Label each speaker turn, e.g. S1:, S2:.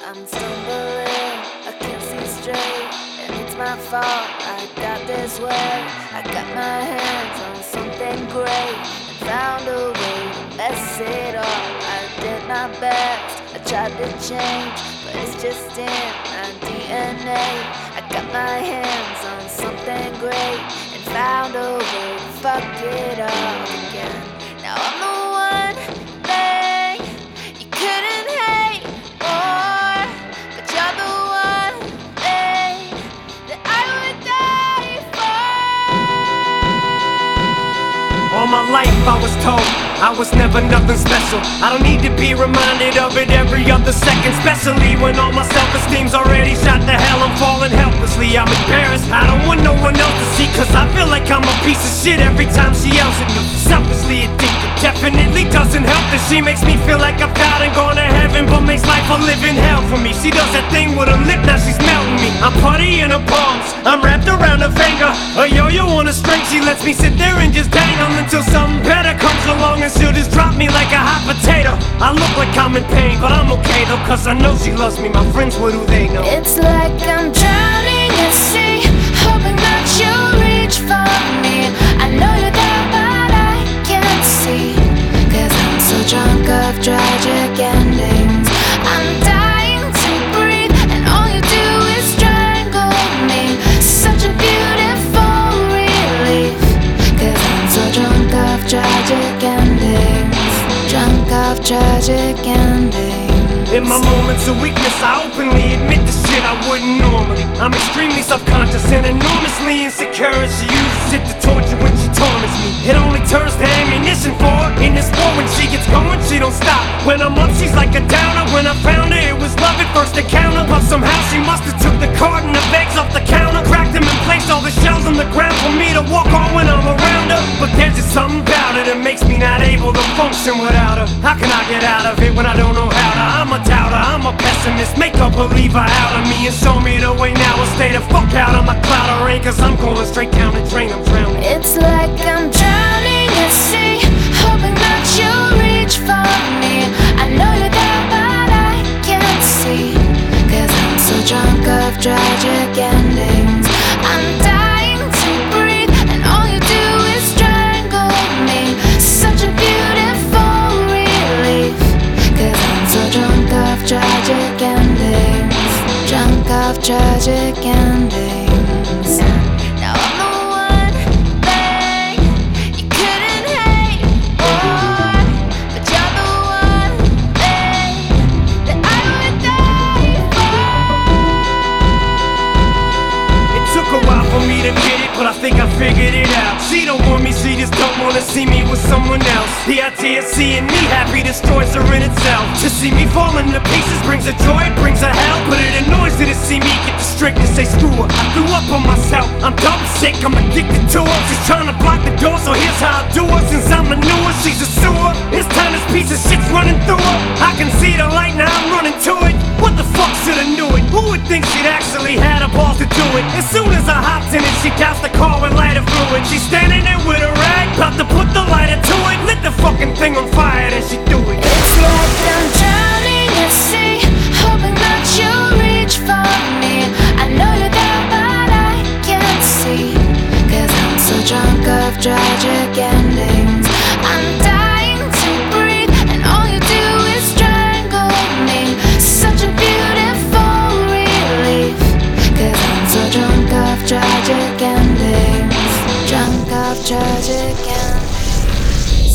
S1: I'm stumbling, I can't see straight, and it's my fault. I got this way. I got my hands on something great and found a way to mess it up. I did my best, I tried to change, but it's just in my DNA. I got my hands on something great and found a way to fuck it up again. Now I'm the one thing you couldn't hate more, but you're the one thing that I would die for.
S2: All my life I was told I was never nothing special. I don't need to be reminded of it every other second, especially when all my self-esteem's already shot to hell. I'm falling helplessly, I'm embarrassed. I don't want no one else to see, cause I feel like I'm a piece of shit every time she yells at me. Selfishly addicted, definitely doesn't help that she makes me feel like I've died and gone to heaven, but makes life a living hell for me. She does that thing with her lip, now she's melting me. I'm putty in her palms, I'm wrapped around her finger. A yo-yo on a string, she lets me sit there and just dangle until something better comes along and she'll just drop me like a hot potato. I look like I'm in pain, but I'm okay though, cause I know she loves me. My friends, what do they know?
S1: It's like I'm drowning at sea, hoping that you'll reach for me. I know you're there, but I can't see, cause I'm so drunk of tragic endings. I'm dying to breathe, and all you do is strangle me. Such a beautiful relief, cause I'm so drunk of tragic endings. Drunk of tragic endings.
S2: In my moments of weakness, I openly admit the shit I wouldn't normally. I'm extremely self-conscious and enormously insecure, and she uses it to torture when she torments me. It only turns to ammunition for her. In this war, when she gets going, she don't stop. When I'm up, she's like a downer. When I found her, it was love at first encounter, but somehow she must have took the carton of eggs off the counter, cracked them and placed all the shells on the ground for me to walk on when I'm around her. But there's just something about her that makes me not able to function without her. How can I get out of it when I don't know how to? I'm a doubter, I'm a pessimist, make a believer out of me and show me the way now. I'll stay the fuck out of my cloud of rain, cause I'm going straight down the drain, I'm drowning.
S1: It's like I'm drowning at sea, hoping that you'll reach for me. I know you're there, but I can't see, cause I'm so drunk of tragic endings. I'm dying to breathe, and all you do is strangle me. Such a beautiful relief, cause I'm so drunk of tragic endings. Drunk of tragic endings. Now I'm the one thing you couldn't hate more, but you're the one thing that I would die for.
S2: It took a while for me to get it, but I think I figured it out. She don't want me, she just don't wanna see me with someone else. The idea of seeing me happy destroys her in itself. To see me falling to pieces brings her joy, it brings her hell. But it annoys her to see me get the strength to say screw her. I threw up on myself, I'm dumb sick, I'm addicted to her. She's trying to block the door, so here's how I do her. Since I'm a newer, she's a sewer. This time this piece of shit's running through her. I can see the light, now I'm running to it. What the fuck, should've knew it? Who would think she'd actually had a balls to do it? As soon as I hopped in it, she doused the car with lighter fluid. She's standing there with a rag, about to put the lighter to it. Lit the fucking thing on fire, then she do it.
S1: It's like I'm drowning at sea, hoping that you'll reach for me. I know you're there, but I can't see, cause I'm so drunk of tragic endings. I'm dying to breathe, and all you do is strangle me. Such a beautiful relief, cause I'm so drunk of tragic endings. Drunk of tragic endings.